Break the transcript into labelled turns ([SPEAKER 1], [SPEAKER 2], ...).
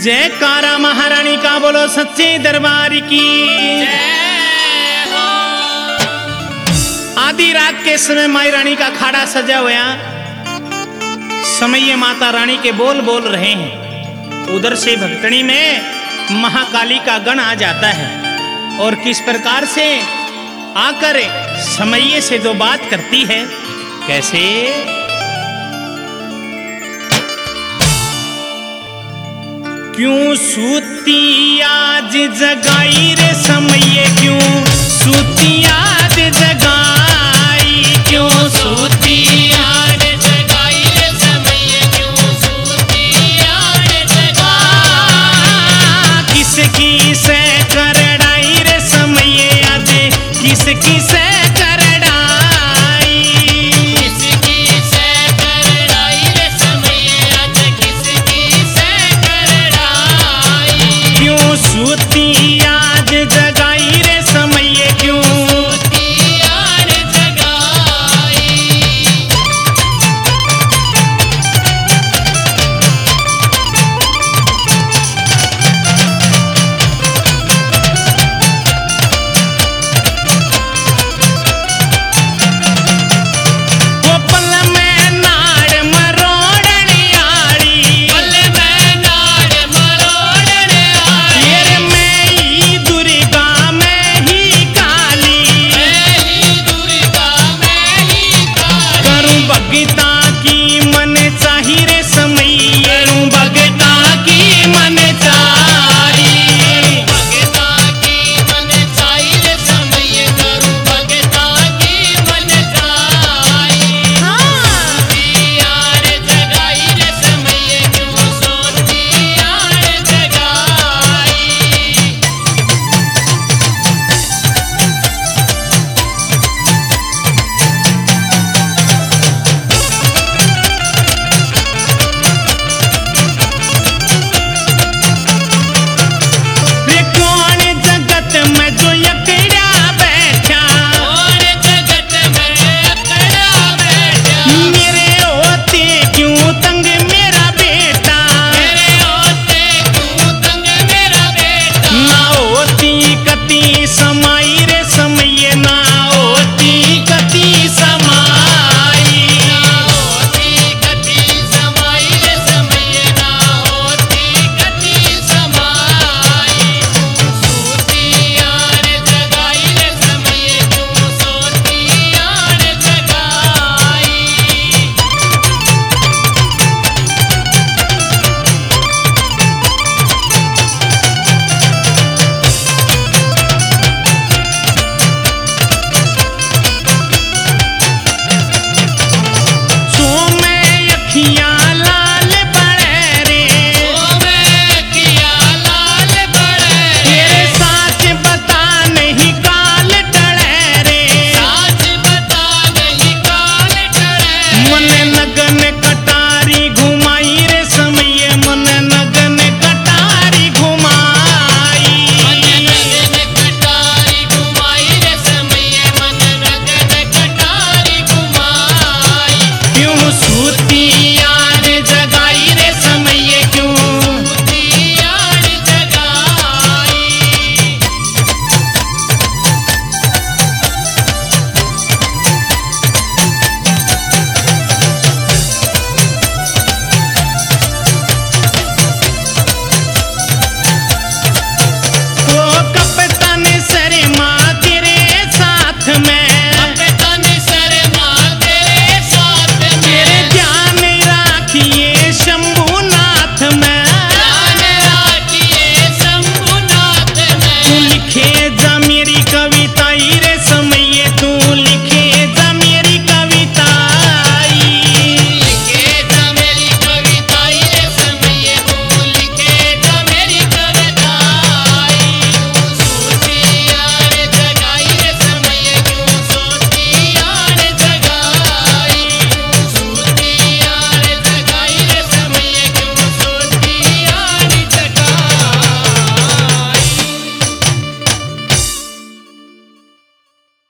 [SPEAKER 1] जयकारा महारानी का बोलो सच्चे दरबार की। आधी रात के समय माई रानी का खाड़ा सजा हुआ, समय माता रानी के बोल बोल रहे हैं। उधर से भक्तनी में महाकाली का गण आ जाता है और किस प्रकार से आकर समय से दो बात करती है। कैसे? क्यों सूती आज जगाई रे समय, क्यों सूती